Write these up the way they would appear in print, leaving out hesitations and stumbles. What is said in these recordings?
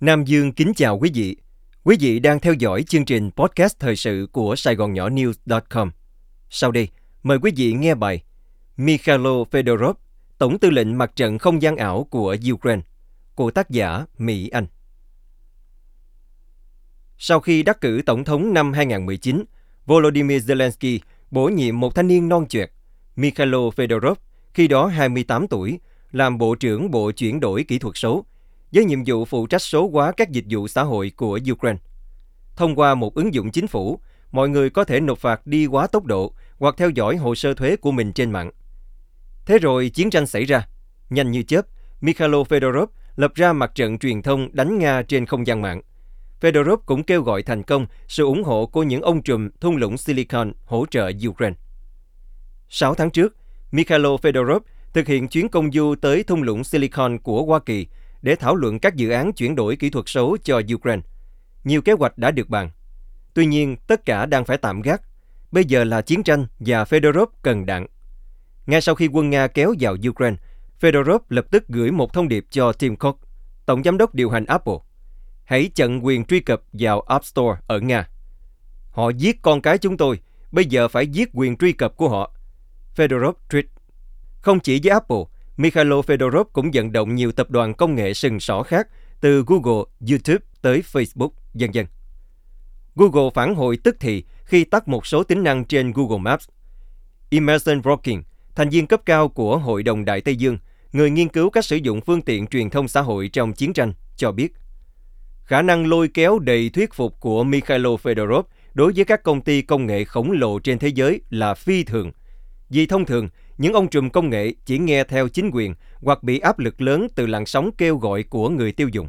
Nam Dương kính chào quý vị. Quý vị đang theo dõi chương trình podcast thời sự của Sài Gòn Nhỏ News.com. Sau đây, mời quý vị nghe bài Mikhailo Fedorov, Tổng tư lệnh mặt trận không gian ảo của Ukraine, của tác giả Mỹ Anh. Sau khi đắc cử tổng thống năm 2019, Volodymyr Zelensky bổ nhiệm một thanh niên non choẹt, Mikhailo Fedorov, khi đó 28 tuổi, làm Bộ trưởng Bộ chuyển đổi kỹ thuật số, với nhiệm vụ phụ trách số hóa các dịch vụ xã hội của Ukraine. Thông qua một ứng dụng chính phủ, mọi người có thể nộp phạt đi quá tốc độ hoặc theo dõi hồ sơ thuế của mình trên mạng. Thế rồi chiến tranh xảy ra. Nhanh như chớp, Mikhailo Fedorov lập ra mặt trận truyền thông đánh Nga trên không gian mạng. Fedorov cũng kêu gọi thành công sự ủng hộ của những ông trùm thung lũng Silicon hỗ trợ Ukraine. 6 tháng trước, Mikhailo Fedorov thực hiện chuyến công du tới thung lũng Silicon của Hoa Kỳ để thảo luận các dự án chuyển đổi kỹ thuật số cho Ukraine. Nhiều kế hoạch đã được bàn. Tuy nhiên, tất cả đang phải tạm gác. Bây giờ là chiến tranh và Fedorov cần đạn. Ngay sau khi quân Nga kéo vào Ukraine, Fedorov lập tức gửi một thông điệp cho Tim Cook, tổng giám đốc điều hành Apple. Hãy chặn quyền truy cập vào App Store ở Nga. Họ giết con cái chúng tôi, bây giờ phải giết quyền truy cập của họ. Fedorov tweet. Không chỉ với Apple, Mikhailo Fedorov cũng vận động nhiều tập đoàn công nghệ sừng sỏ khác, từ Google, YouTube tới Facebook, vân vân. Google phản hồi tức thì khi tắt một số tính năng trên Google Maps. Emerson Brokin, thành viên cấp cao của Hội đồng Đại Tây Dương, người nghiên cứu cách sử dụng phương tiện truyền thông xã hội trong chiến tranh, cho biết khả năng lôi kéo đầy thuyết phục của Mikhailo Fedorov đối với các công ty công nghệ khổng lồ trên thế giới là phi thường. Vì thông thường, những ông trùm công nghệ chỉ nghe theo chính quyền hoặc bị áp lực lớn từ làn sóng kêu gọi của người tiêu dùng.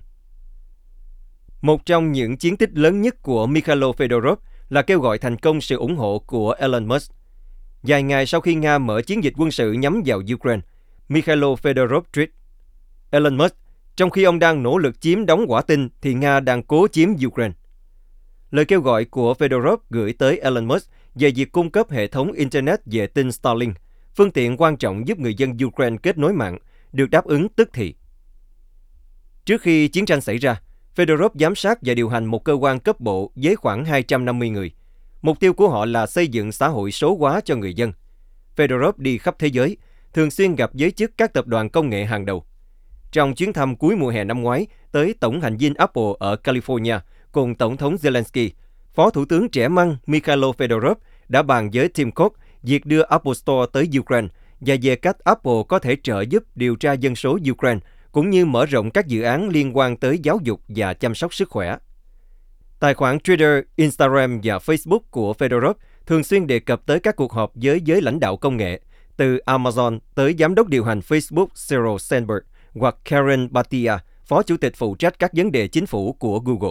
Một trong những chiến tích lớn nhất của Mikhailo Fedorov là kêu gọi thành công sự ủng hộ của Elon Musk. Vài ngày sau khi Nga mở chiến dịch quân sự nhắm vào Ukraine, Mikhailo Fedorov tweet: Elon Musk, trong khi ông đang nỗ lực chiếm đóng quả tinh thì Nga đang cố chiếm Ukraine. Lời kêu gọi của Fedorov gửi tới Elon Musk về việc cung cấp hệ thống Internet vệ tinh Starlink, phương tiện quan trọng giúp người dân Ukraine kết nối mạng, được đáp ứng tức thì. Trước khi chiến tranh xảy ra, Fedorov giám sát và điều hành một cơ quan cấp bộ với khoảng 250 người. Mục tiêu của họ là xây dựng xã hội số hóa cho người dân. Fedorov đi khắp thế giới, thường xuyên gặp giới chức các tập đoàn công nghệ hàng đầu. Trong chuyến thăm cuối mùa hè năm ngoái tới tổng hành dinh Apple ở California cùng Tổng thống Zelensky, Phó Thủ tướng trẻ măng Mikhailo Fedorov đã bàn với Tim Cook việc đưa Apple Store tới Ukraine và về cách Apple có thể trợ giúp điều tra dân số Ukraine, cũng như mở rộng các dự án liên quan tới giáo dục và chăm sóc sức khỏe. Tài khoản Twitter, Instagram và Facebook của Fedorov thường xuyên đề cập tới các cuộc họp với giới lãnh đạo công nghệ, từ Amazon tới giám đốc điều hành Facebook Sheryl Sandberg hoặc Karen Bhatia, phó chủ tịch phụ trách các vấn đề chính phủ của Google.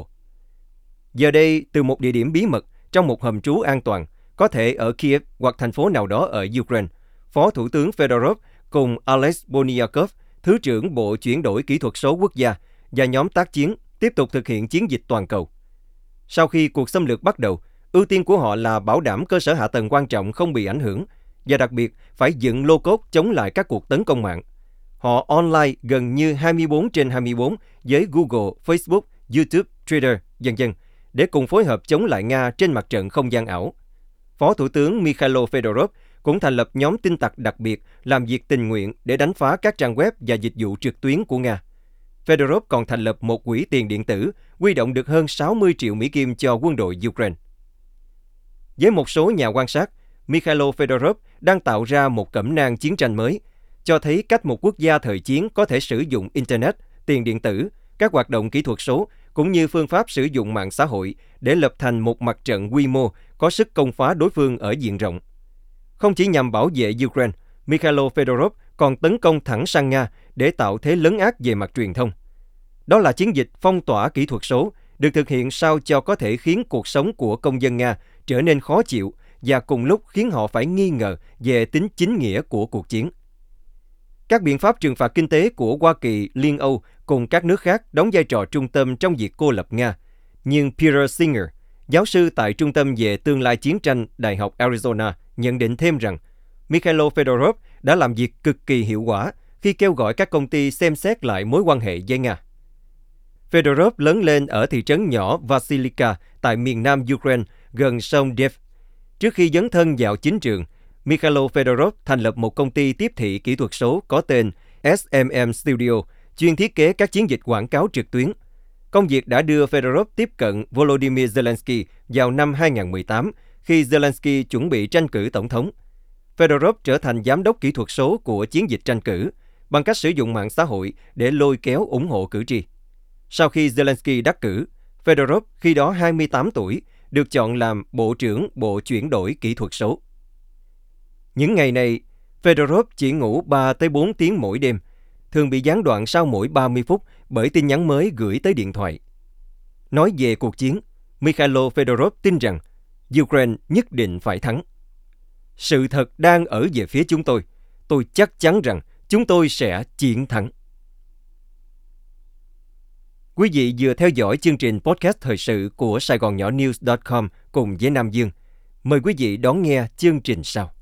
Giờ đây, từ một địa điểm bí mật trong một hầm trú an toàn, có thể ở Kiev hoặc thành phố nào đó ở Ukraine, Phó Thủ tướng Fedorov cùng Alex Boniakov, Thứ trưởng Bộ chuyển đổi kỹ thuật số quốc gia và nhóm tác chiến tiếp tục thực hiện chiến dịch toàn cầu. Sau khi cuộc xâm lược bắt đầu, ưu tiên của họ là bảo đảm cơ sở hạ tầng quan trọng không bị ảnh hưởng và đặc biệt phải dựng lô cốt chống lại các cuộc tấn công mạng. Họ online gần như 24/24 với Google, Facebook, YouTube, Twitter, vân vân để cùng phối hợp chống lại Nga trên mặt trận không gian ảo. Phó Thủ tướng Mikhailo Fedorov cũng thành lập nhóm tin tặc đặc biệt làm việc tình nguyện để đánh phá các trang web và dịch vụ trực tuyến của Nga. Fedorov còn thành lập một quỹ tiền điện tử, huy động được hơn 60 triệu Mỹ Kim cho quân đội Ukraine. Với một số nhà quan sát, Mikhailo Fedorov đang tạo ra một cẩm nang chiến tranh mới, cho thấy cách một quốc gia thời chiến có thể sử dụng Internet, tiền điện tử, các hoạt động kỹ thuật số, cũng như phương pháp sử dụng mạng xã hội để lập thành một mặt trận quy mô có sức công phá đối phương ở diện rộng. Không chỉ nhằm bảo vệ Ukraine, Mikhailo Fedorov còn tấn công thẳng sang Nga để tạo thế lấn át về mặt truyền thông. Đó là chiến dịch phong tỏa kỹ thuật số, được thực hiện sao cho có thể khiến cuộc sống của công dân Nga trở nên khó chịu và cùng lúc khiến họ phải nghi ngờ về tính chính nghĩa của cuộc chiến. Các biện pháp trừng phạt kinh tế của Hoa Kỳ, Liên Âu cùng các nước khác đóng vai trò trung tâm trong việc cô lập Nga. Nhưng Peter Singer, giáo sư tại Trung tâm về tương lai chiến tranh Đại học Arizona, nhận định thêm rằng Mikhailo Fedorov đã làm việc cực kỳ hiệu quả khi kêu gọi các công ty xem xét lại mối quan hệ với Nga. Fedorov lớn lên ở thị trấn nhỏ Vasilivka tại miền nam Ukraine, gần sông Dnieper. Trước khi dấn thân vào chính trường, Mikhailo Fedorov thành lập một công ty tiếp thị kỹ thuật số có tên SMM Studio, chuyên thiết kế các chiến dịch quảng cáo trực tuyến. Công việc đã đưa Fedorov tiếp cận Volodymyr Zelensky vào năm 2018, khi Zelensky chuẩn bị tranh cử tổng thống. Fedorov trở thành giám đốc kỹ thuật số của chiến dịch tranh cử, bằng cách sử dụng mạng xã hội để lôi kéo ủng hộ cử tri. Sau khi Zelensky đắc cử, Fedorov, khi đó 28 tuổi, được chọn làm Bộ trưởng Bộ chuyển đổi kỹ thuật số. Những ngày này, Fedorov chỉ ngủ 3-4 tiếng mỗi đêm, thường bị gián đoạn sau mỗi 30 phút bởi tin nhắn mới gửi tới điện thoại. Nói về cuộc chiến, Mikhailo Fedorov tin rằng Ukraine nhất định phải thắng. Sự thật đang ở về phía chúng tôi. Tôi chắc chắn rằng chúng tôi sẽ chiến thắng. Quý vị vừa theo dõi chương trình podcast thời sự của Sài Gòn Nhỏ News.com cùng với Nam Dương. Mời quý vị đón nghe chương trình sau.